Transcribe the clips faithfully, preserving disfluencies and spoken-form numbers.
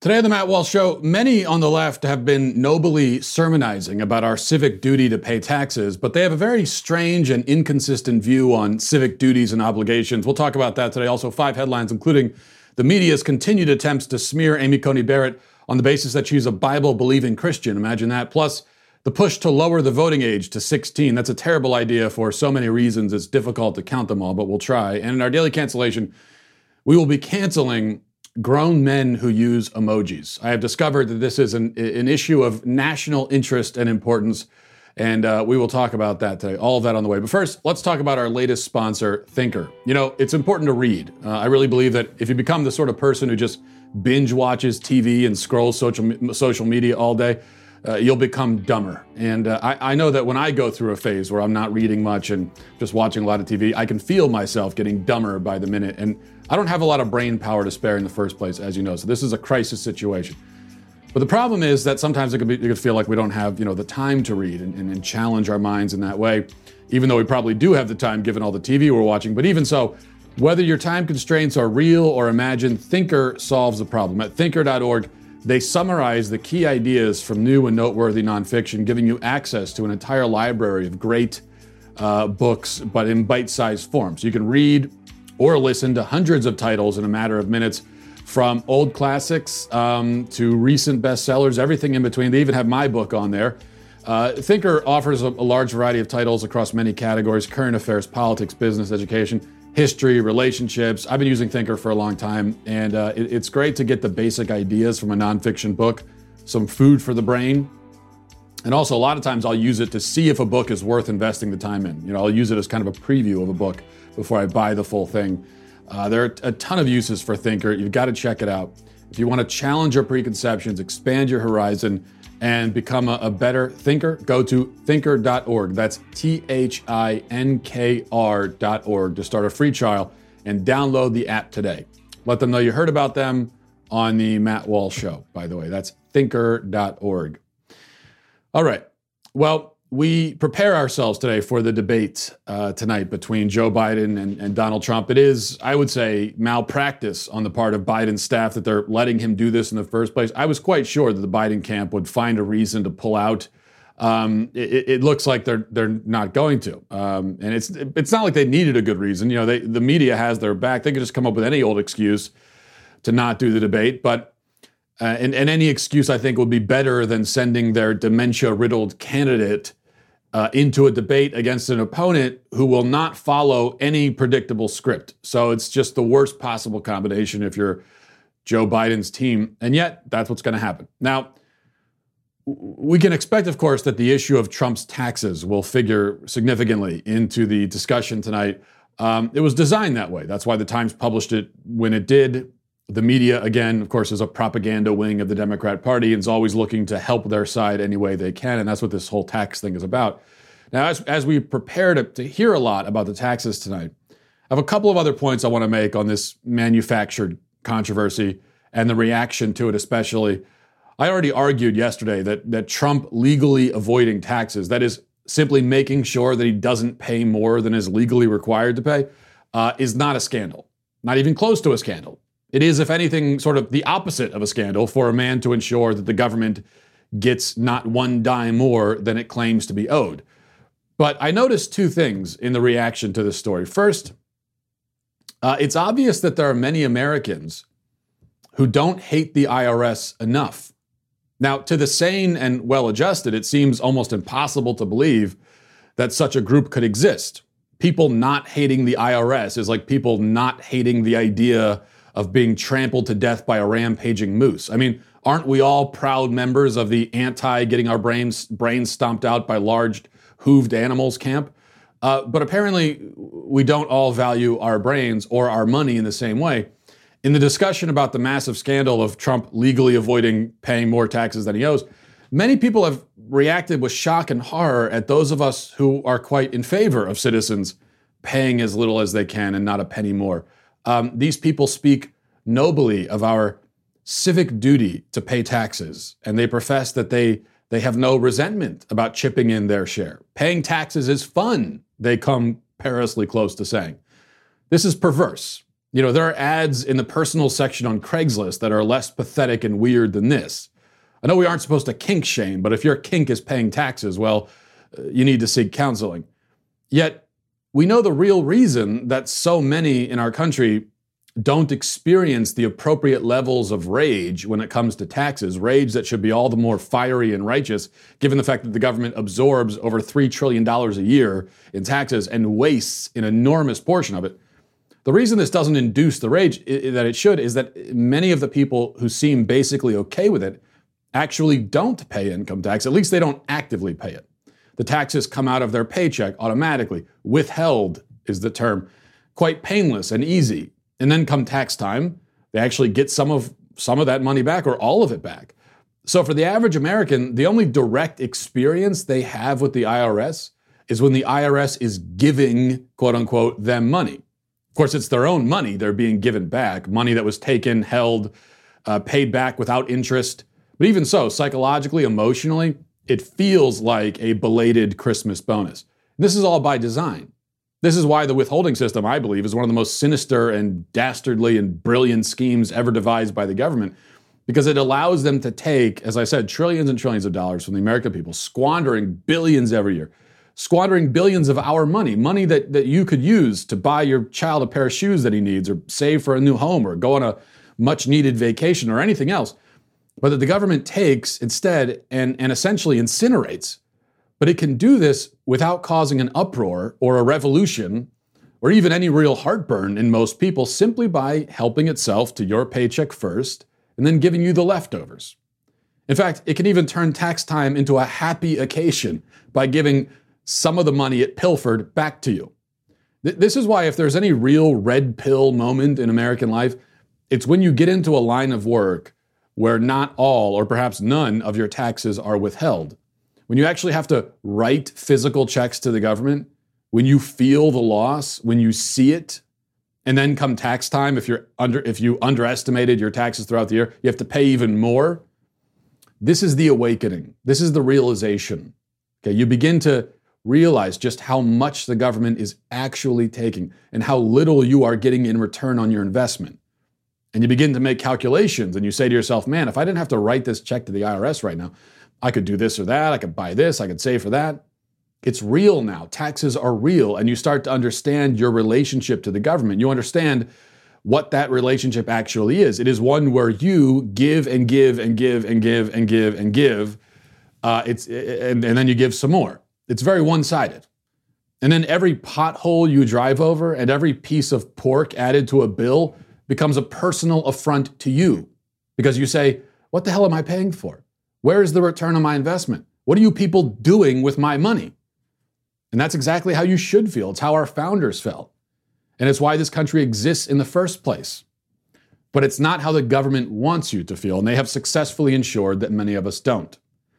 Today on the Matt Walsh Show, many on the left have been nobly sermonizing about our civic duty to pay taxes, but they have a very strange and inconsistent view on civic duties and obligations. We'll talk about that today. Also, five headlines, including the media's continued attempts to smear Amy Coney Barrett on the basis that she's a Bible-believing Christian. Imagine that. Plus, the push to lower the voting age to sixteen. That's a terrible idea for so many reasons. It's difficult to count them all, but we'll try. And in our daily cancellation, we will be canceling grown men who use emojis. I have discovered that this is an, an issue of national interest and importance, and uh, we will talk about that today. All of that on the way. But first, let's talk about our latest sponsor, Thinker. You know, it's important to read. Uh, I really believe that if you become the sort of person who just binge watches T V and scrolls social, social media all day, Uh, you'll become dumber. And uh, I, I know that when I go through a phase where I'm not reading much and just watching a lot of T V, I can feel myself getting dumber by the minute. And I don't have a lot of brain power to spare in the first place, as you know. So this is a crisis situation. But the problem is that sometimes it could, be, it could feel like we don't have, you know, the time to read and, and, and challenge our minds in that way, even though we probably do have the time given all the T V we're watching. But even so, whether your time constraints are real or imagined, Thinker solves the problem. At thinker dot org, they summarize the key ideas from new and noteworthy nonfiction, giving you access to an entire library of great uh, books, but in bite-sized form. So you can read or listen to hundreds of titles in a matter of minutes, from old classics um, to recent bestsellers, everything in between. They even have my book on there. Uh, Thinker offers a, a large variety of titles across many categories: current affairs, politics, business, education, history, relationships. I've been using Thinker for a long time, and uh, it, it's great to get the basic ideas from a nonfiction book, some food for the brain. And also, a lot of times I'll use it to see if a book is worth investing the time in. You know, I'll use it as kind of a preview of a book before I buy the full thing. Uh, there are a ton of uses for Thinker. You've got to check it out. If you want to challenge your preconceptions, expand your horizon, and become a, a better thinker, go to thinker dot org. That's T H I N K R dot org to start a free trial and download the app today. Let them know you heard about them on the Matt Walsh Show, by the way. That's thinker dot org. All right. Well, we prepare ourselves today for the debate uh, tonight between Joe Biden and, and Donald Trump. It is, I would say, malpractice on the part of Biden's staff that they're letting him do this in the first place. I was quite sure that the Biden camp would find a reason to pull out. Um, it, it looks like they're they're not going to, um, and it's it's not like they needed a good reason. You know, they, the media has their back. They could just come up with any old excuse to not do the debate, but uh, and, and any excuse I think would be better than sending their dementia-riddled candidate Uh, into a debate against an opponent who will not follow any predictable script. So it's just the worst possible combination if you're Joe Biden's team. And yet, that's what's going to happen. Now, we can expect, of course, that the issue of Trump's taxes will figure significantly into the discussion tonight. Um, it was designed that way. That's why the Times published it when it did. The media, again, of course, is a propaganda wing of the Democrat Party and is always looking to help their side any way they can. And that's what this whole tax thing is about. Now, as, as we prepare to, to hear a lot about the taxes tonight, I have a couple of other points I want to make on this manufactured controversy and the reaction to it especially. I already argued yesterday that, that Trump legally avoiding taxes, that is simply making sure that he doesn't pay more than is legally required to pay, uh, is not a scandal. Not even close to a scandal. It is, if anything, sort of the opposite of a scandal for a man to ensure that the government gets not one dime more than it claims to be owed. But I noticed two things in the reaction to this story. First, uh, it's obvious that there are many Americans who don't hate the I R S enough. Now, to the sane and well-adjusted, it seems almost impossible to believe that such a group could exist. People not hating the I R S is like people not hating the idea of being trampled to death by a rampaging moose. I mean, aren't we all proud members of the anti-getting our brains, brains stomped out by large hooved animals camp? Uh, but apparently we don't all value our brains or our money in the same way. In the discussion about the massive scandal of Trump legally avoiding paying more taxes than he owes, many people have reacted with shock and horror at those of us who are quite in favor of citizens paying as little as they can and not a penny more. Um, these people speak nobly of our civic duty to pay taxes, and they profess that they they have no resentment about chipping in their share. Paying taxes is fun, they come perilously close to saying. This is perverse. You know, there are ads in the personal section on Craigslist that are less pathetic and weird than this. I know we aren't supposed to kink shame, but if your kink is paying taxes, well, uh, you need to seek counseling. Yet, we know the real reason that so many in our country don't experience the appropriate levels of rage when it comes to taxes, rage that should be all the more fiery and righteous, given the fact that the government absorbs over three trillion dollars a year in taxes and wastes an enormous portion of it. The reason this doesn't induce the rage that it should is that many of the people who seem basically okay with it actually don't pay income tax. At least they don't actively pay it. The taxes come out of their paycheck automatically. Withheld is the term. Quite painless and easy. And then come tax time, they actually get some of some of that money back or all of it back. So for the average American, the only direct experience they have with the I R S is when the I R S is giving, quote unquote, them money. Of course, it's their own money they're being given back, money that was taken, held, uh, paid back without interest. But even so, psychologically, emotionally, it feels like a belated Christmas bonus. This is all by design. This is why the withholding system, I believe, is one of the most sinister and dastardly and brilliant schemes ever devised by the government, because it allows them to take, as I said, trillions and trillions of dollars from the American people, squandering billions every year, squandering billions of our money, money that, that you could use to buy your child a pair of shoes that he needs, or save for a new home, or go on a much-needed vacation, or anything else, but that the government takes instead and, and essentially incinerates. But it can do this without causing an uproar or a revolution or even any real heartburn in most people, simply by helping itself to your paycheck first and then giving you the leftovers. In fact, it can even turn tax time into a happy occasion by giving some of the money it pilfered back to you. Th- this is why if there's any real red pill moment in American life, it's when you get into a line of work where not all, or perhaps none, of your taxes are withheld. When you actually have to write physical checks to the government, when you feel the loss, when you see it, and then come tax time, if you're under, if you underestimated your taxes throughout the year, you have to pay even more. This is the awakening. This is the realization. Okay, you begin to realize just how much the government is actually taking and how little you are getting in return on your investment. And you begin to make calculations and you say to yourself, man, if I didn't have to write this check to the I R S right now, I could do this or that, I could buy this, I could save for that. It's real now. Taxes are real, and you start to understand your relationship to the government. You understand what that relationship actually is. It is one where you give and give and give and give and give and give, uh, it's and, and then you give some more. It's very one-sided. And then every pothole you drive over and every piece of pork added to a bill becomes a personal affront to you, because you say, what the hell am I paying for? Where is the return on my investment? What are you people doing with my money? And that's exactly how you should feel. It's how our founders felt. And it's why this country exists in the first place. But it's not how the government wants you to feel, and they have successfully ensured that many of us don't.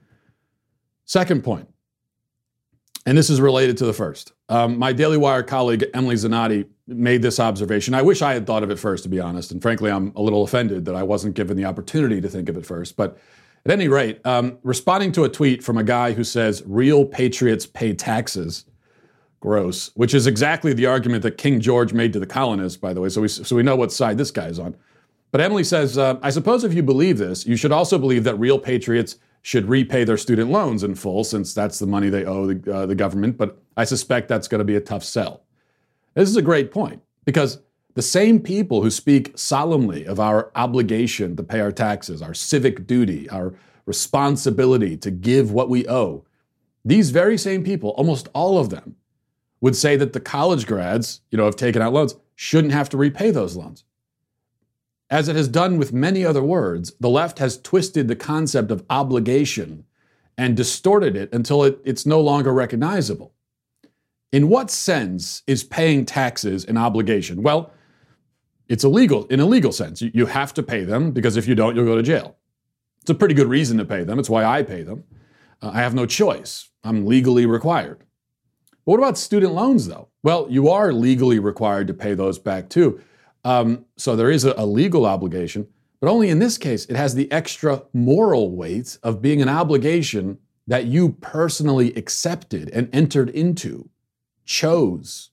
Second point, and this is related to the first. Um, my Daily Wire colleague, Emily Zanotti, made this observation. I wish I had thought of it first, to be honest. And frankly, I'm a little offended that I wasn't given the opportunity to think of it first. But at any rate, um, responding to a tweet from a guy who says, real patriots pay taxes, gross, which is exactly the argument that King George made to the colonists, by the way, so we, so we know what side this guy's on. But Emily says, uh, I suppose if you believe this, you should also believe that real patriots should repay their student loans in full, since that's the money they owe the, uh, the government, but I suspect that's going to be a tough sell. This is a great point, because the same people who speak solemnly of our obligation to pay our taxes, our civic duty, our responsibility to give what we owe, these very same people, almost all of them, would say that the college grads, you know, have taken out loans, shouldn't have to repay those loans. As it has done with many other words, the left has twisted the concept of obligation and distorted it until it, it's no longer recognizable. In what sense is paying taxes an obligation? Well, it's illegal in a legal sense. You, you have to pay them, because if you don't, you'll go to jail. It's a pretty good reason to pay them. It's why I pay them. Uh, I have no choice. I'm legally required. But what about student loans, though? Well, you are legally required to pay those back, too. Um, so there is a, a legal obligation, but only in this case, it has the extra moral weight of being an obligation that you personally accepted and entered into, chose,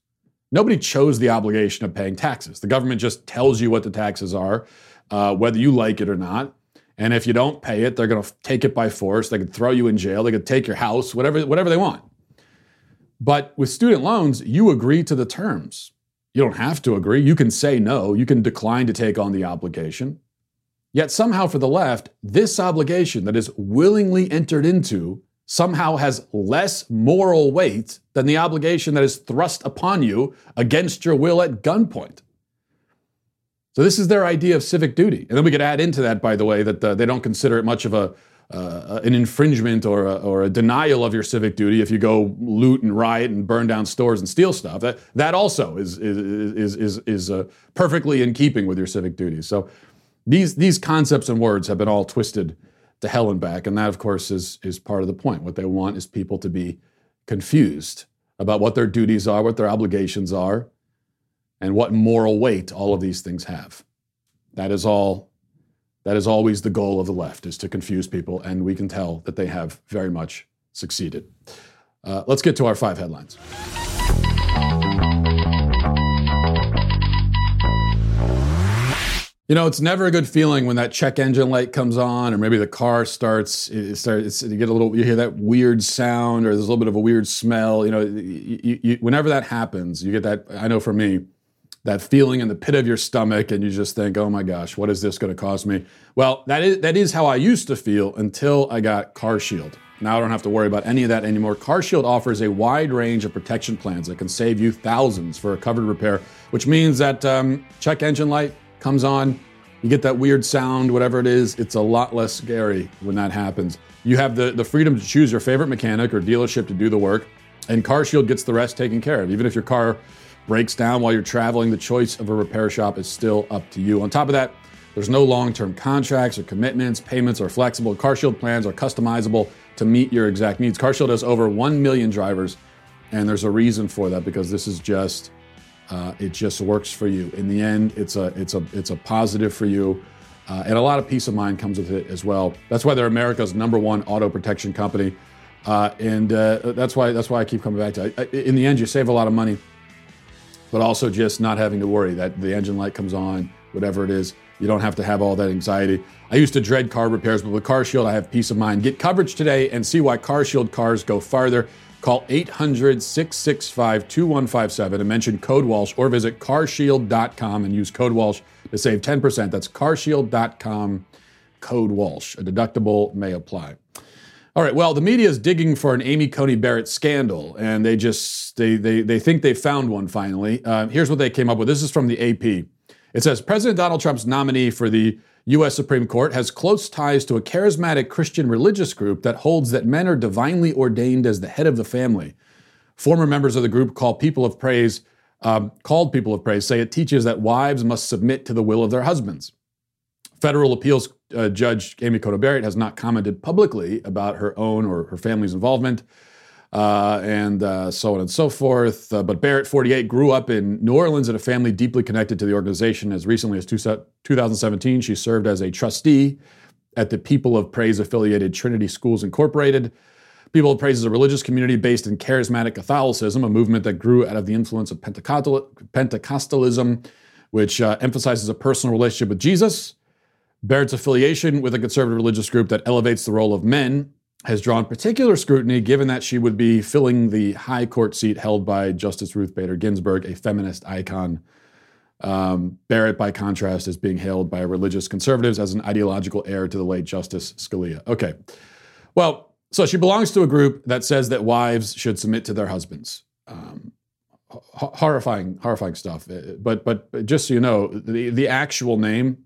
Nobody chose the obligation of paying taxes. The government just tells you what the taxes are, uh, whether you like it or not. And if you don't pay it, they're going to take it by force. They could throw you in jail. They could take your house, whatever, whatever they want. But with student loans, you agree to the terms. You don't have to agree. You can say no. You can decline to take on the obligation. Yet somehow for the left, this obligation that is willingly entered into somehow has less moral weight than the obligation that is thrust upon you against your will at gunpoint. So this is their idea of civic duty. And then we could add into that, by the way, that uh, they don't consider it much of a uh, an infringement or a, or a denial of your civic duty if you go loot and riot and burn down stores and steal stuff. That that also is is is is, is uh, perfectly in keeping with your civic duties. So these these concepts and words have been all twisted to hell and back, and that, of course, is is part of the point. What they want is people to be confused about what their duties are, what their obligations are, and what moral weight all of these things have. That is all. That is always the goal of the left, is to confuse people, and we can tell that they have very much succeeded. Uh, let's get to our five headlines. You know, it's never a good feeling when that check engine light comes on, or maybe the car starts, it starts, you get a little, you hear that weird sound, or there's a little bit of a weird smell. You know, you, you, whenever that happens, you get that, I know for me, that feeling in the pit of your stomach, and you just think, oh my gosh, what is this going to cost me? Well, that is that is how I used to feel until I got CarShield. Now I don't have to worry about any of that anymore. CarShield offers a wide range of protection plans that can save you thousands for a covered repair, which means that um, check engine light comes on, you get that weird sound, whatever it is, it's a lot less scary when that happens. You have the, the freedom to choose your favorite mechanic or dealership to do the work, and CarShield gets the rest taken care of. Even if your car breaks down while you're traveling, the choice of a repair shop is still up to you. On top of that, there's no long-term contracts or commitments. Payments are flexible. CarShield plans are customizable to meet your exact needs. CarShield has over one million drivers, and there's a reason for that, because this is just, uh, it just works for you. In the end, it's a, it's a, it's a positive for you, uh, and a lot of peace of mind comes with it as well. That's why they're America's number one auto protection company, uh, and uh, that's why that's why I keep coming back to it. In the end, you save a lot of money, but also just not having to worry that the engine light comes on, whatever it is. You don't have to have all that anxiety. I used to dread car repairs, but with CarShield, I have peace of mind. Get coverage today and see why CarShield cars go farther. Call eight hundred, six six five, two one five seven and mention code Walsh, or visit carshield dot com and use code Walsh to save ten percent. That's carshield dot com, code Walsh. A deductible may apply. All right, well, the media is digging for an Amy Coney Barrett scandal, and they just, they they they think they found one finally. Uh, here's what they came up with. This is from the A P. It says, President Donald Trump's nominee for the U S Supreme Court has close ties to a charismatic Christian religious group that holds that men are divinely ordained as the head of the family. Former members of the group called People of Praise, um, called People of Praise say it teaches that wives must submit to the will of their husbands. Federal appeals uh, judge Amy Coney Barrett has not commented publicly about her own or her family's involvement, uh, and uh, so on and so forth. Uh, but Barrett, forty-eight, grew up in New Orleans in a family deeply connected to the organization. As recently as two thousand seventeen, she served as a trustee at the People of Praise affiliated Trinity Schools Incorporated. People of Praise is a religious community based in charismatic Catholicism, a movement that grew out of the influence of Pentecostal, Pentecostalism, which uh, emphasizes a personal relationship with Jesus. Barrett's affiliation with a conservative religious group that elevates the role of men has drawn particular scrutiny, given that she would be filling the high court seat held by Justice Ruth Bader Ginsburg, a feminist icon. Um, Barrett, by contrast, is being hailed by religious conservatives as an ideological heir to the late Justice Scalia. Okay, well, so she belongs to a group that says that wives should submit to their husbands. Um, h- horrifying, horrifying stuff. But but just so you know, the, the actual name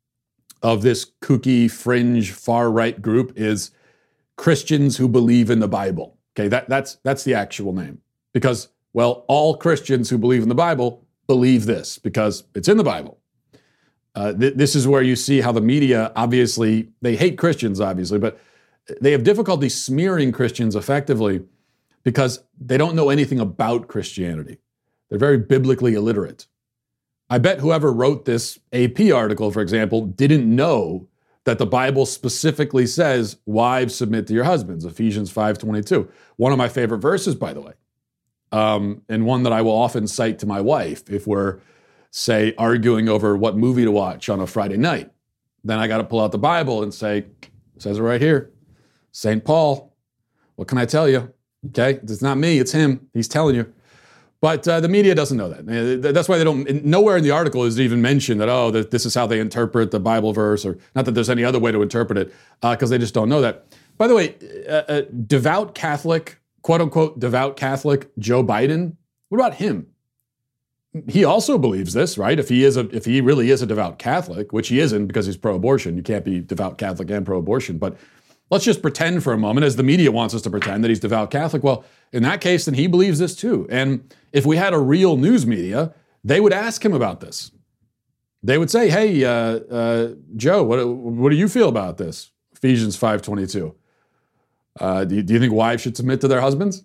of this kooky, fringe, far-right group is Christians Who Believe in the Bible. Okay, that, that's that's the actual name. Because, well, all Christians who believe in the Bible believe this, because it's in the Bible. Uh, th- this is where you see how the media, obviously, they hate Christians, obviously, but they have difficulty smearing Christians effectively because they don't know anything about Christianity. They're very biblically illiterate. I bet whoever wrote this A P article, for example, didn't know that the Bible specifically says, wives submit to your husbands, Ephesians five twenty-two. One of my favorite verses, by the way. um, and one that I will often cite to my wife if we're, say, arguing over what movie to watch on a Friday night. Then I got to pull out the Bible and say, it says it right here, Saint Paul. What can I tell you? Okay, it's not me, it's him. He's telling you. But uh, the media doesn't know that. That's why they don't, nowhere in the article is it even mentioned that, oh, that this is how they interpret the Bible verse, or not that there's any other way to interpret it, because uh, they just don't know that. By the way, uh, uh, devout Catholic, quote unquote, devout Catholic Joe Biden, what about him? He also believes this, right? If he is a, if he really is a devout Catholic, which he isn't because he's pro-abortion, you can't be devout Catholic and pro-abortion, but let's just pretend for a moment, as the media wants us to pretend, that he's devout Catholic. Well, in that case, then he believes this too. And if we had a real news media, they would ask him about this. They would say, hey, uh, uh, Joe, what, what do you feel about this? Ephesians five twenty-two. Uh, do, you, do you think wives should submit to their husbands?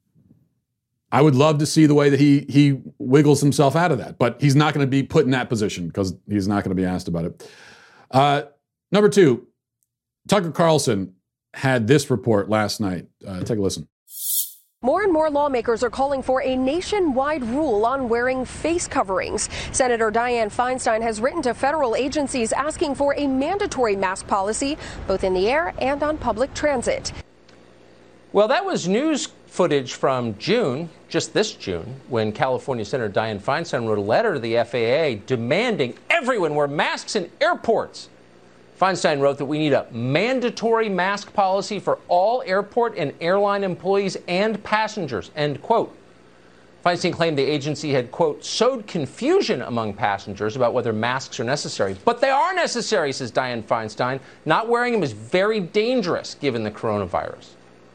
I would love to see the way that he, he wiggles himself out of that. But he's not going to be put in that position because he's not going to be asked about it. Uh, number two, Tucker Carlson had this report last night. Uh, take a listen. More and more lawmakers are calling for a nationwide rule on wearing face coverings. Senator Dianne Feinstein has written to federal agencies asking for a mandatory mask policy, both in the air and on public transit. Well, that was news footage from June, just this June, when California Senator Dianne Feinstein wrote a letter to the F A A demanding everyone wear masks in airports. Feinstein wrote that we need a mandatory mask policy for all airport and airline employees and passengers, end quote. Feinstein claimed the agency had, quote, sowed confusion among passengers about whether masks are necessary. But they are necessary, says Dianne Feinstein. Not wearing them is very dangerous given the coronavirus.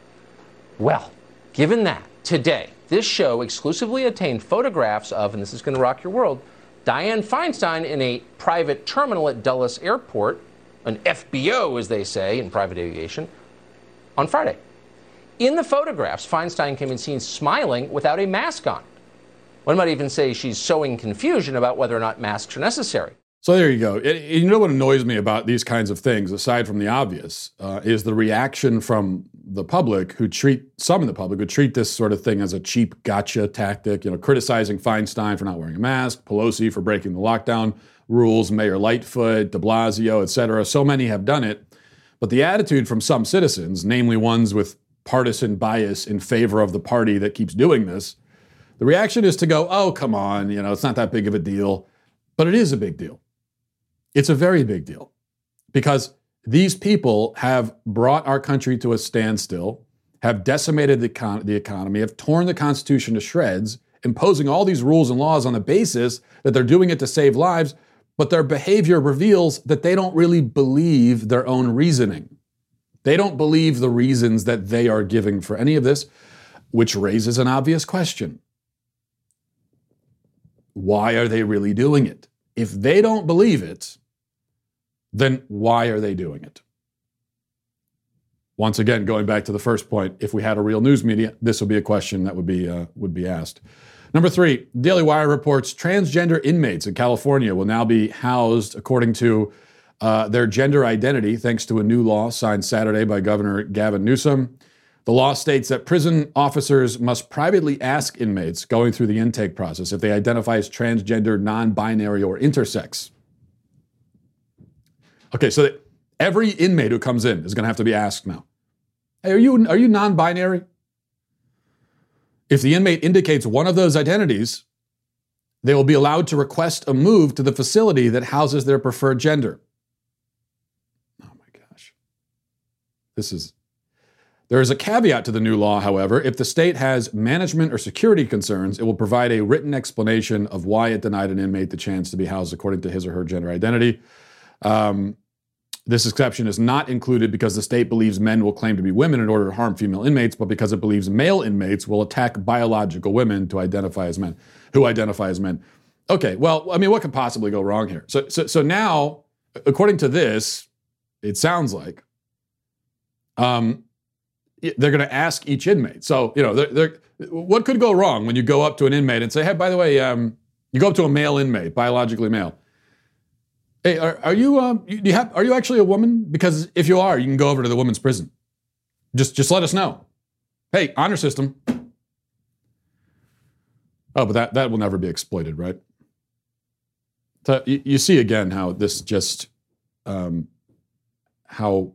Well, given that, today, this show exclusively obtained photographs of, and this is going to rock your world, Dianne Feinstein in a private terminal at Dulles Airport, an F B O, as they say in private aviation, on Friday. In the photographs, Feinstein can be seen smiling without a mask on. One might even say she's sowing confusion about whether or not masks are necessary. So there you go. It, it, you know what annoys me about these kinds of things, aside from the obvious, uh, is the reaction from the public who treat, some in the public, who treat this sort of thing as a cheap gotcha tactic, you know, criticizing Feinstein for not wearing a mask, Pelosi for breaking the lockdown rules, Mayor Lightfoot, de Blasio, et cetera. So many have done it. But the attitude from some citizens, namely ones with partisan bias in favor of the party that keeps doing this, the reaction is to go, oh, come on, you know, it's not that big of a deal. But it is a big deal. It's a very big deal because these people have brought our country to a standstill, have decimated the, econ- the economy, have torn the Constitution to shreds, imposing all these rules and laws on the basis that they're doing it to save lives, but their behavior reveals that they don't really believe their own reasoning. They don't believe the reasons that they are giving for any of this, which raises an obvious question. Why are they really doing it? If they don't believe it, then why are they doing it? Once again, going back to the first point, if we had a real news media, this would be a question that would be uh, would be asked. Number three, Daily Wire reports transgender inmates in California will now be housed according to uh, their gender identity, thanks to a new law signed Saturday by Governor Gavin Newsom. The law states that prison officers must privately ask inmates going through the intake process if they identify as transgender, non-binary, or intersex. Okay, so that every inmate who comes in is going to have to be asked now, hey, are you, are you non-binary? If the inmate indicates one of those identities, they will be allowed to request a move to the facility that houses their preferred gender. Oh my gosh. This is... There is a caveat to the new law, however. If the state has management or security concerns, it will provide a written explanation of why it denied an inmate the chance to be housed according to his or her gender identity. Um, this exception is not included because the state believes men will claim to be women in order to harm female inmates, but because it believes male inmates will attack biological women to identify as men, who identify as men. Okay, well, I mean, what could possibly go wrong here? So, so, so now, according to this, it sounds like, um, they're going to ask each inmate. So, you know, they're, they're, what could go wrong when you go up to an inmate and say, hey, by the way, um, you go up to a male inmate, biologically male. Hey, are, are you, um, you, do you have, are you actually a woman? Because if you are, you can go over to the women's prison. Just, just let us know. Hey, honor system. Oh, but that, that will never be exploited, right? So you, you see again how this just, um, how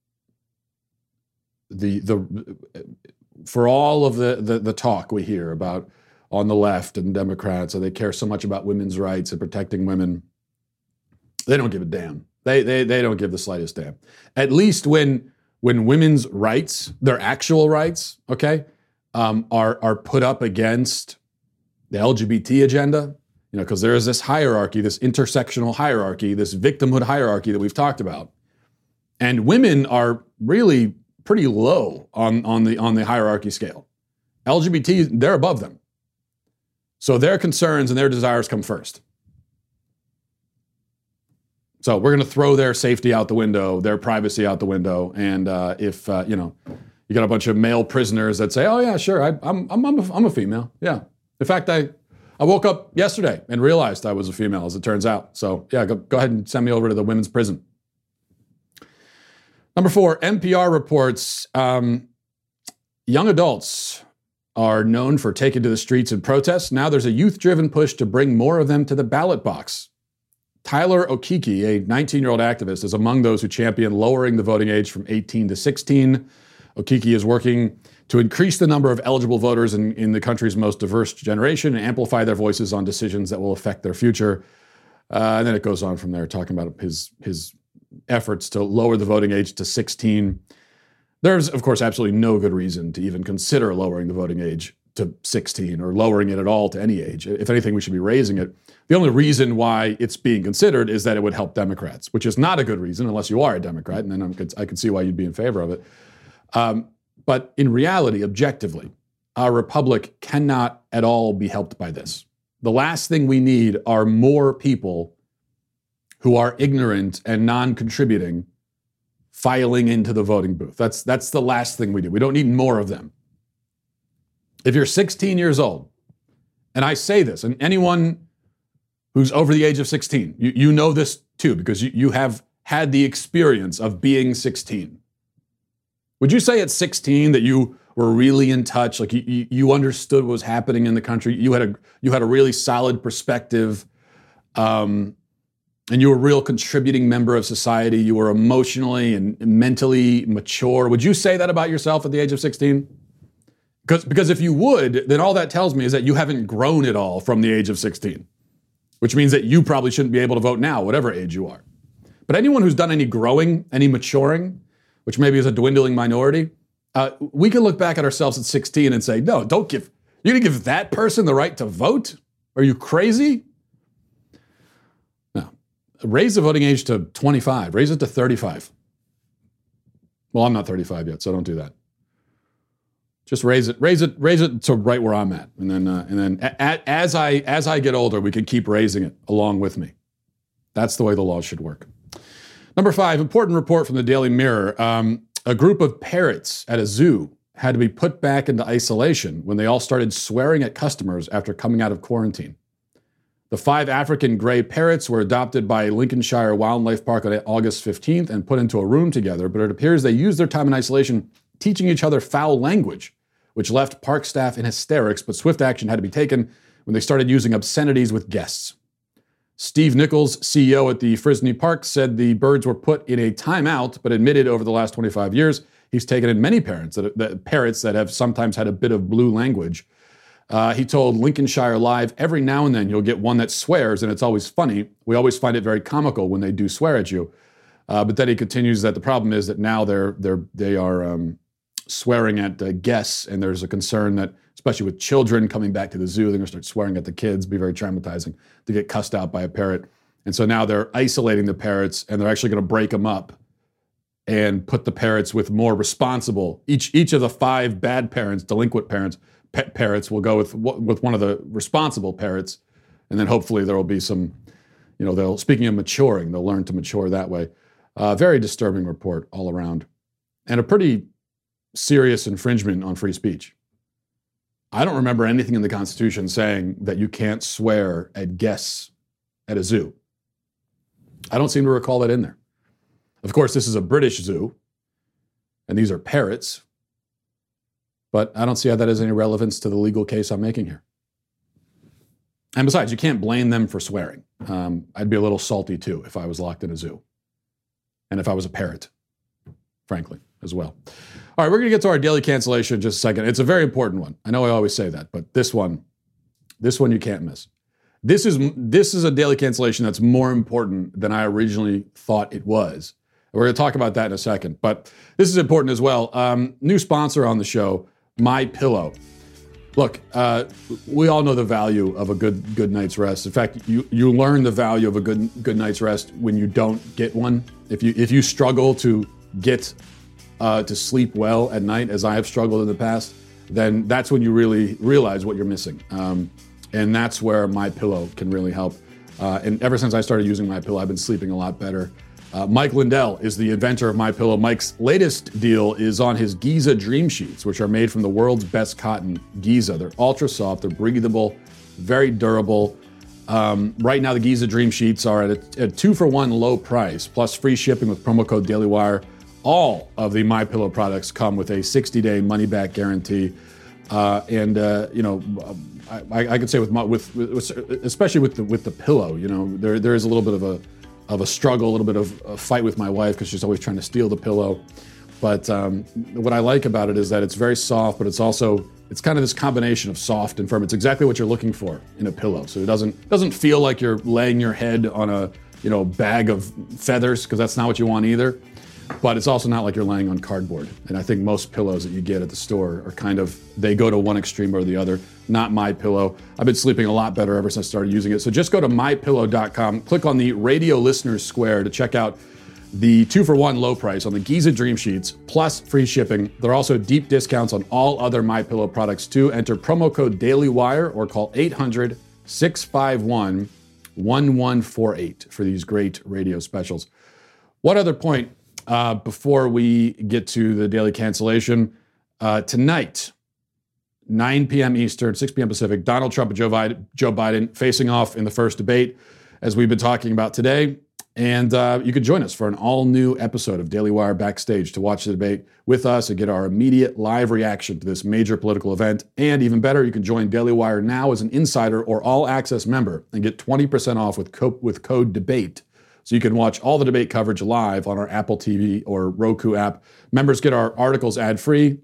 the, the, for all of the, the, the talk we hear about on the left and Democrats, and they care so much about women's rights and protecting women, they don't give a damn. They, they, they don't give the slightest damn. At least when, when women's rights, their actual rights, okay, um, are, are put up against the L G B T agenda, you know, because there is this hierarchy, this intersectional hierarchy, this victimhood hierarchy that we've talked about. And women are really pretty low on, on, the, on the hierarchy scale. L G B T, they're above them. So their concerns and their desires come first. So we're going to throw their safety out the window, their privacy out the window. And uh, if, uh, you know, you got a bunch of male prisoners that say, oh, yeah, sure, I, I'm, I'm, I'm, a, I'm a female. Yeah. In fact, I, I woke up yesterday and realized I was a female, as it turns out. So, yeah, go, go ahead and send me over to the women's prison. Number four, N P R reports um, young adults are known for taking to the streets in protests. Now there's a youth-driven push to bring more of them to the ballot box. Tyler Okeke, a nineteen-year-old activist, is among those who champion lowering the voting age from eighteen to sixteen. Okeke is working to increase the number of eligible voters in, in the country's most diverse generation and amplify their voices on decisions that will affect their future. Uh, and then it goes on from there, talking about his, his efforts to lower the voting age to sixteen. There's, of course, absolutely no good reason to even consider lowering the voting age to sixteen or lowering it at all to any age. If anything, we should be raising it. The only reason why it's being considered is that it would help Democrats, which is not a good reason unless you are a Democrat, and then I'm, I could see why you'd be in favor of it. Um, but in reality, objectively, our republic cannot at all be helped by this. The last thing we need are more people who are ignorant and non-contributing filing into the voting booth. That's, that's the last thing we do. We don't need more of them. If you're sixteen years old, and I say this, and anyone who's over the age of sixteen, you, you know this too, because you, you have had the experience of being sixteen. Would you say at sixteen that you were really in touch, like you, you understood what was happening in the country, you had a, you had a really solid perspective, um, and you were a real contributing member of society, you were emotionally and mentally mature? Would you say that about yourself at the age of sixteen? Because, because if you would, then all that tells me is that you haven't grown at all from the age of sixteen, which means that you probably shouldn't be able to vote now, whatever age you are. But anyone who's done any growing, any maturing, which maybe is a dwindling minority, uh, we can look back at ourselves at sixteen and say, no, don't give, you're gonna give that person the right to vote? Are you crazy? No. Raise the voting age to twenty-five, raise it to thirty-five. Well, I'm not thirty-five yet, so don't do that. Just raise it, raise it, raise it to right where I'm at, and then, uh, and then a, a, as I as I get older, we can keep raising it along with me. That's the way the laws should work. Number five, important report from the Daily Mirror: um, a group of parrots at a zoo had to be put back into isolation when they all started swearing at customers after coming out of quarantine. The five African gray parrots were adopted by Lincolnshire Wildlife Park on August fifteenth and put into a room together, but it appears they used their time in isolation teaching each other foul language, which left park staff in hysterics, but swift action had to be taken when they started using obscenities with guests. Steve Nichols, C E O at the Frisney Park, said the birds were put in a timeout, but admitted over the last twenty-five years, he's taken in many parents that, that, parrots that have sometimes had a bit of blue language. Uh, he told Lincolnshire Live, every now and then you'll get one that swears, and it's always funny. We always find it very comical when they do swear at you. Uh, but then he continues that the problem is that now they're, they're, they are um, swearing at uh, guests, and there's a concern that, especially with children coming back to the zoo, they're going to start swearing at the kids, be very traumatizing to get cussed out by a parrot. And so now they're isolating the parrots, and they're actually going to break them up and put the parrots with more responsible. Each each of the five bad parents, delinquent parents, pet parrots will go with with one of the responsible parrots, and then hopefully there will be some, you know, they'll, speaking of maturing, they'll learn to mature that way. Uh, very disturbing report all around, and a pretty serious infringement on free speech. I don't remember anything in the Constitution saying that you can't swear at guests at a zoo. I don't seem to recall that in there. Of course, this is a British zoo, and these are parrots, but I don't see how that has any relevance to the legal case I'm making here. And besides, you can't blame them for swearing. Um, I'd be a little salty too if I was locked in a zoo. And if I was a parrot, frankly, as well. All right, we're going to get to our daily cancellation in just a second. It's a very important one. I know I always say that, but this one, this one you can't miss. This is this is a daily cancellation that's more important than I originally thought it was. We're going to talk about that in a second, but this is important as well. Um, new sponsor on the show, MyPillow. Look, uh, we all know the value of a good good night's rest. In fact, you you learn the value of a good good night's rest when you don't get one. If you if you struggle to get uh, to sleep well at night, as I have struggled in the past, then that's when you really realize what you're missing. Um, And that's where MyPillow can really help. Uh, and ever since I started using MyPillow, I've been sleeping a lot better. Uh, Mike Lindell is the inventor of MyPillow. Mike's latest deal is on his Giza Dream Sheets, which are made from the world's best cotton, Giza. They're ultra soft, they're breathable, very durable. Um, right now, the Giza Dream Sheets are at a, a two for one low price, plus free shipping with promo code DailyWire. All of the MyPillow products come with a sixty day money-back guarantee. Uh, and, uh, you know, I, I could say with, my, with, with especially with the with the pillow, you know, there there is a little bit of a of a struggle, a little bit of a fight with my wife because she's always trying to steal the pillow. But um, what I like about it is that it's very soft, but it's also it's kind of this combination of soft and firm. It's exactly what you're looking for in a pillow. So it doesn't doesn't feel like you're laying your head on a you know bag of feathers, because that's not what you want either. But it's also not like you're laying on cardboard. And I think most pillows that you get at the store are kind of, they go to one extreme or the other. Not MyPillow. I've been sleeping a lot better ever since I started using it. So just go to my pillow dot com, click on the Radio Listeners Square to check out the two for one low price on the Giza Dream Sheets, plus free shipping. There are also deep discounts on all other MyPillow products too. Enter promo code DailyWire or call eight hundred, six five one, one one four eight for these great radio specials. One other point Uh, before we get to the daily cancellation, uh, tonight, nine p.m. Eastern, six p.m. Pacific, Donald Trump and Joe Biden, Joe Biden facing off in the first debate, as we've been talking about today. And uh, you can join us for an all-new episode of Daily Wire Backstage to watch the debate with us and get our immediate live reaction to this major political event. And even better, you can join Daily Wire now as an insider or all-access member and get twenty percent off with, co- with code DEBATE. So you can watch all the debate coverage live on our Apple T V or Roku app. Members get our articles ad-free.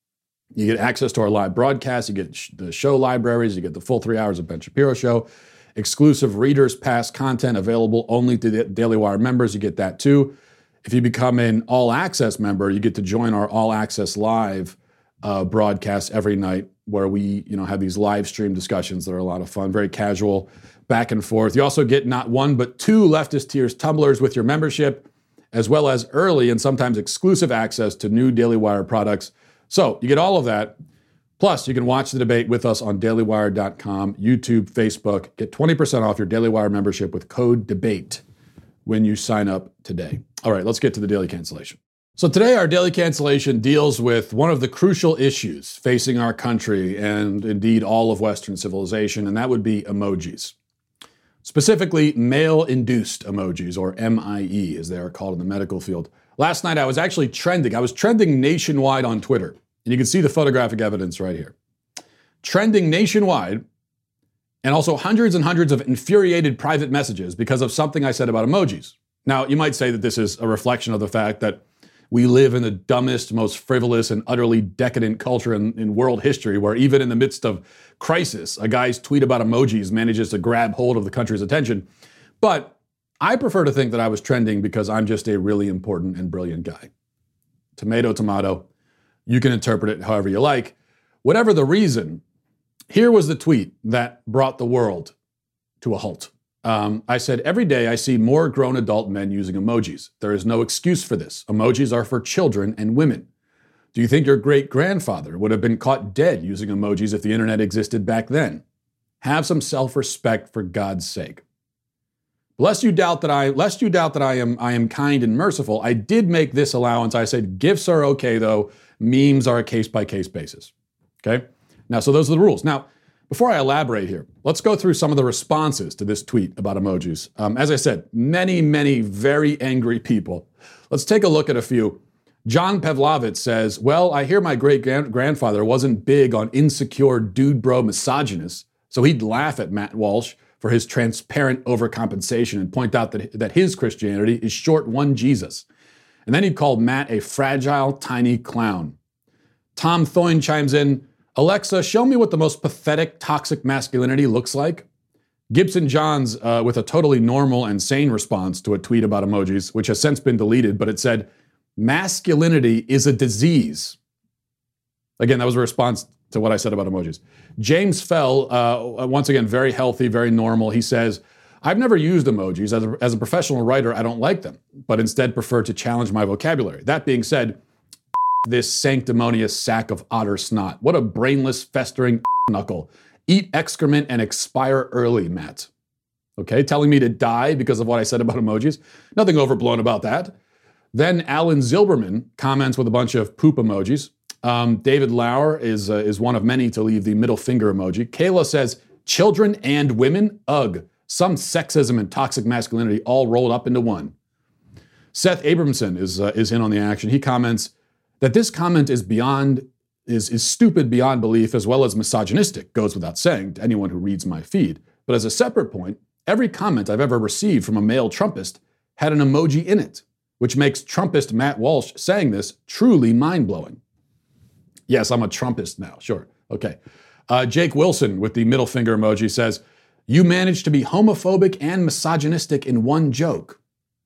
You get access to our live broadcast. You get sh- the show libraries. You get the full three hours of Ben Shapiro Show. Exclusive Readers Pass content available only to the Daily Wire members. You get that too. If you become an all-access member, you get to join our all-access live uh, broadcast every night, where we, you know, have these live stream discussions that are a lot of fun, very casual, back and forth. You also get not one, but two Leftist Tears tumblers with your membership, as well as early and sometimes exclusive access to new Daily Wire products. So you get all of that. Plus, you can watch the debate with us on daily wire dot com, YouTube, Facebook. Get twenty percent off your Daily Wire membership with code DEBATE when you sign up today. All right, let's get to the daily cancellation. So today, our daily cancellation deals with one of the crucial issues facing our country and indeed all of Western civilization, and that would be emojis. Specifically, male-induced emojis, or M I E, as they are called in the medical field. Last night, I was actually trending. I was trending nationwide on Twitter, and you can see the photographic evidence right here. Trending nationwide, and also hundreds and hundreds of infuriated private messages because of something I said about emojis. Now, you might say that this is a reflection of the fact that we live in the dumbest, most frivolous, and utterly decadent culture in, in world history, where even in the midst of crisis, a guy's tweet about emojis manages to grab hold of the country's attention. But I prefer to think that I was trending because I'm just a really important and brilliant guy. Tomato, tomato. You can interpret it however you like. Whatever the reason, here was the tweet that brought the world to a halt. Um, I said, every day I see more grown adult men using emojis. There is no excuse for this. Emojis are for children and women. Do you think your great-grandfather would have been caught dead using emojis if the internet existed back then? Have some self-respect, for God's sake. Lest you doubt that I, lest you doubt that I am, I am kind and merciful, I did make this allowance. I said, GIFs are okay though. Memes are a case-by-case basis. Okay? Now, so those are the rules. Now, before I elaborate here, let's go through some of the responses to this tweet about emojis. Um, as I said, many, many very angry people. Let's take a look at a few. John Pavlovitz says, well, I hear my great-grandfather wasn't big on insecure dude bro misogynists, So he'd laugh at Matt Walsh for his transparent overcompensation and point out that, that his Christianity is short one Jesus. And then he'd call Matt a fragile, tiny clown. Tom Thoyne chimes in, Alexa, show me what the most pathetic, toxic masculinity looks like. Gibson Johns, uh, with a totally normal and sane response to a tweet about emojis, which has since been deleted, but it said, masculinity is a disease. Again, that was a response to what I said about emojis. James Fell, uh, once again, very healthy, very normal. He says, I've never used emojis. As a, as a professional writer, I don't like them, but instead prefer to challenge my vocabulary. That being said, this sanctimonious sack of otter snot. What a brainless, festering knuckle. Eat excrement and expire early, Matt. Okay, telling me to die because of what I said about emojis. Nothing overblown about that. Then Alan Zilberman comments with a bunch of poop emojis. Um, David Lauer is, uh, is one of many to leave the middle finger emoji. Kayla says, children and women? Ugh. Some sexism and toxic masculinity all rolled up into one. Seth Abramson is, uh, is in on the action. He comments that this comment is beyond, is, is stupid beyond belief as well as misogynistic, goes without saying to anyone who reads my feed. But as a separate point, every comment I've ever received from a male Trumpist had an emoji in it, which makes Trumpist Matt Walsh saying this truly mind-blowing. Yes, I'm a Trumpist now, sure, okay. Uh, Jake Wilson with the middle finger emoji says, you managed to be homophobic and misogynistic in one joke.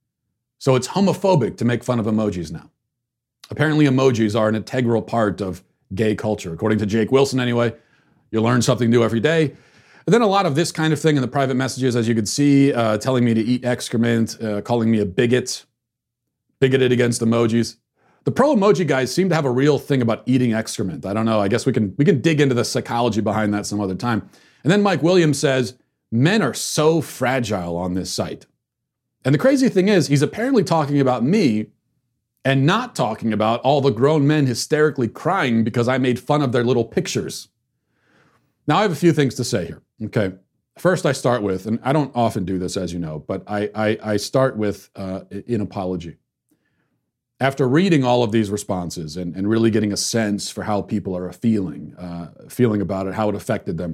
So it's homophobic to make fun of emojis now. Apparently emojis are an integral part of gay culture. According to Jake Wilson anyway, you learn something new every day. And then a lot of this kind of thing in the private messages, as you could see, uh, telling me to eat excrement, uh, calling me a bigot, bigoted against emojis. The pro-emoji guys seem to have a real thing about eating excrement. I don't know, I guess we can, we can dig into the psychology behind that some other time. And then Mike Williams says, men are so fragile on this site. And the crazy thing is, he's apparently talking about me and not talking about all the grown men hysterically crying because I made fun of their little pictures. Now, I have a few things to say here, okay? First, I start with, and I don't often do this, as you know, but I, I, I start with uh, an apology. After reading all of these responses and, and really getting a sense for how people are feeling, uh, feeling about it, how it affected them,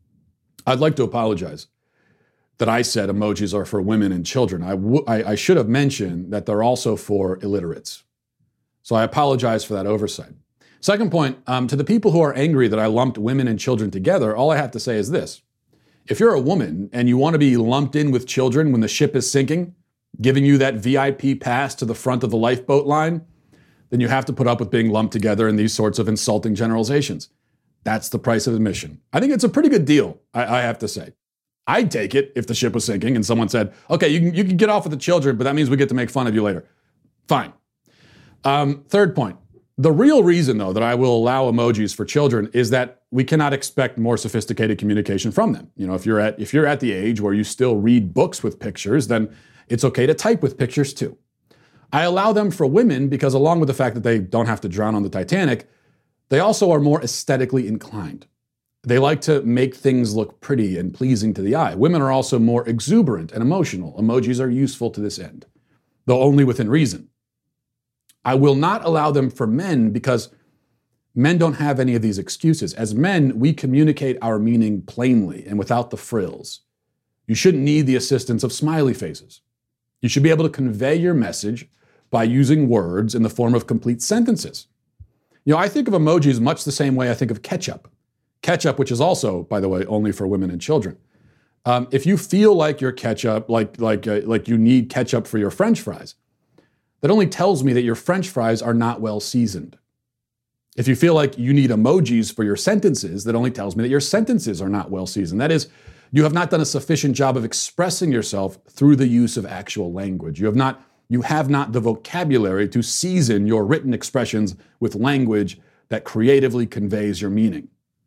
I'd like to apologize that I said emojis are for women and children. I, w- I, I should have mentioned that they're also for illiterates. So I apologize for that oversight. Second point, um, to the people who are angry that I lumped women and children together, all I have to say is this. If you're a woman and you want to be lumped in with children when the ship is sinking, giving you that V I P pass to the front of the lifeboat line, then you have to put up with being lumped together in these sorts of insulting generalizations. That's the price of admission. I think it's a pretty good deal, I, I have to say. I'd take it if the ship was sinking and someone said, okay, you can, you can get off with the children, but that means we get to make fun of you later. Fine. Um, third point. The real reason, though, that I will allow emojis for children is that we cannot expect more sophisticated communication from them. You know, if you're at if you're at the age where you still read books with pictures, then it's okay to type with pictures too. I allow them for women because along with the fact that they don't have to drown on the Titanic, they also are more aesthetically inclined. They like to make things look pretty and pleasing to the eye. Women are also more exuberant and emotional. Emojis are useful to this end, though only within reason. I will not allow them for men because men don't have any of these excuses. As men, we communicate our meaning plainly and without the frills. You shouldn't need the assistance of smiley faces. You should be able to convey your message by using words in the form of complete sentences. You know, I think of emojis much the same way I think of ketchup. Ketchup, which is also, by the way, only for women and children. Um, if you feel like your ketchup, like like uh, like you need ketchup for your French fries, that only tells me that your French fries are not well seasoned. If you feel like you need emojis for your sentences, that only tells me that your sentences are not well seasoned. That is, you have not done a sufficient job of expressing yourself through the use of actual language. You have not you have not the vocabulary to season your written expressions with language that creatively conveys your meaning.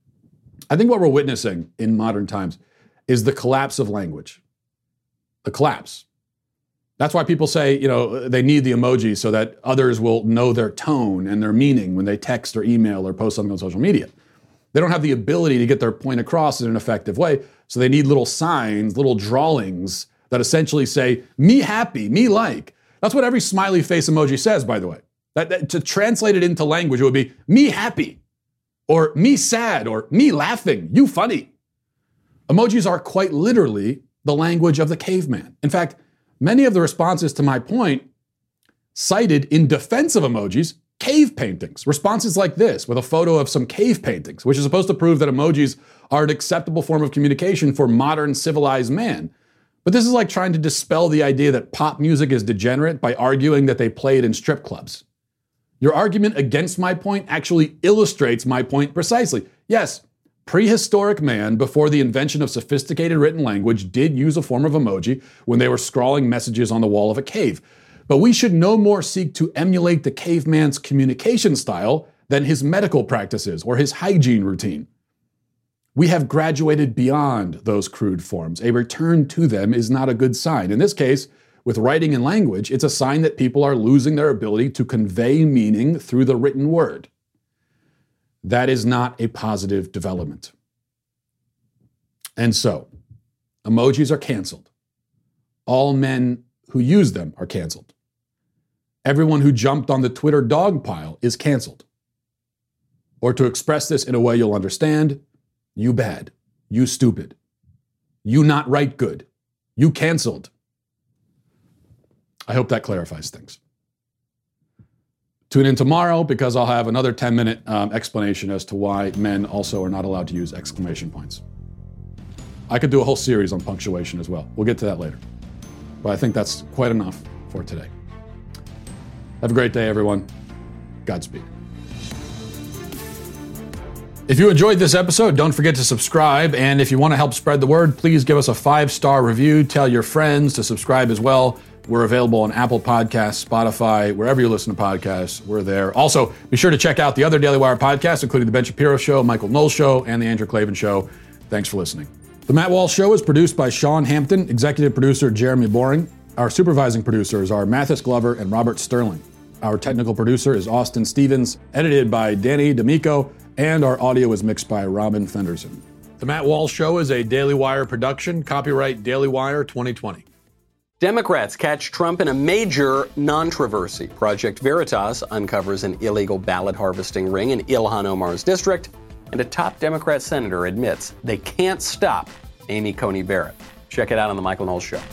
I think what we're witnessing in modern times is the collapse of language. The collapse. That's why people say, you know, they need the emoji so that others will know their tone and their meaning when they text or email or post something on social media. They don't have the ability to get their point across in an effective way, so they need little signs, little drawings that essentially say, me happy, me like. That's what every smiley face emoji says, by the way. That, that, to translate it into language, it would be, me happy. Or me sad, or me laughing, you funny. Emojis are quite literally the language of the caveman. In fact, many of the responses to my point cited in defense of emojis cave paintings. Responses like this, with a photo of some cave paintings, which is supposed to prove that emojis are an acceptable form of communication for modern civilized man. But this is like trying to dispel the idea that pop music is degenerate by arguing that they played in strip clubs. Your argument against my point actually illustrates my point precisely. Yes, prehistoric man, before the invention of sophisticated written language, did use a form of emoji when they were scrawling messages on the wall of a cave. But we should no more seek to emulate the caveman's communication style than his medical practices or his hygiene routine. We have graduated beyond those crude forms. A return to them is not a good sign. In this case, with writing and language, it's a sign that people are losing their ability to convey meaning through the written word. That is not a positive development. And so, emojis are canceled. All men who use them are canceled. Everyone who jumped on the Twitter dog pile is canceled. Or to express this in a way you'll understand, you bad, you stupid, you not right good, you canceled. I hope that clarifies things. Tune in tomorrow because I'll have another ten minute um, explanation as to why men also are not allowed to use exclamation points. I could do a whole series on punctuation as well. We'll get to that later. But I think that's quite enough for today. Have a great day, everyone. Godspeed. If you enjoyed this episode, don't forget to subscribe. And if you want to help spread the word, please give us a five-star review. Tell your friends to subscribe as well. We're available on Apple Podcasts, Spotify, wherever you listen to podcasts, we're there. Also, be sure to check out the other Daily Wire podcasts, including The Ben Shapiro Show, Michael Knowles Show, and The Andrew Klavan Show. Thanks for listening. The Matt Walsh Show is produced by Sean Hampton, executive producer Jeremy Boring. Our supervising producers are Mathis Glover and Robert Sterling. Our technical producer is Austin Stevens, edited by Danny D'Amico, and our audio is mixed by Robin Fenderson. The Matt Walsh Show is a Daily Wire production, copyright Daily Wire twenty twenty. Democrats catch Trump in a major controversy. Project Veritas uncovers an illegal ballot harvesting ring in Ilhan Omar's district, and a top Democrat senator admits they can't stop Amy Coney Barrett. Check it out on The Michael Knowles Show.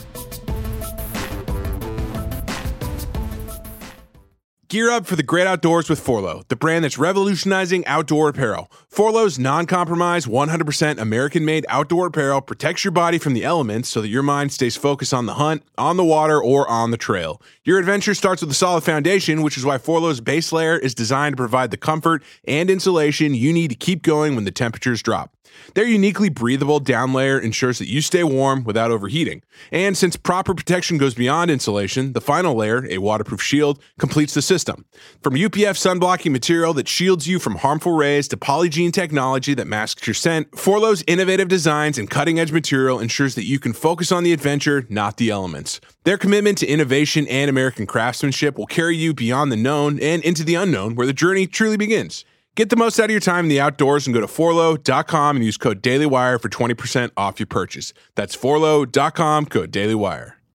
Gear up for the great outdoors with Forloh, the brand that's revolutionizing outdoor apparel. Forloh's non-compromise, one hundred percent American-made outdoor apparel protects your body from the elements so that your mind stays focused on the hunt, on the water, or on the trail. Your adventure starts with a solid foundation, which is why Forloh's base layer is designed to provide the comfort and insulation you need to keep going when the temperatures drop. Their uniquely breathable down layer ensures that you stay warm without overheating. And since proper protection goes beyond insulation, the final layer, a waterproof shield, completes the system. From U P F sunblocking material that shields you from harmful rays to Polygiene technology that masks your scent, Forloh's innovative designs and cutting-edge material ensures that you can focus on the adventure, not the elements. Their commitment to innovation and American craftsmanship will carry you beyond the known and into the unknown, where the journey truly begins. Get the most out of your time in the outdoors and go to forloh dot com and use code DailyWire for twenty percent off your purchase. That's forloh dot com, code DailyWire.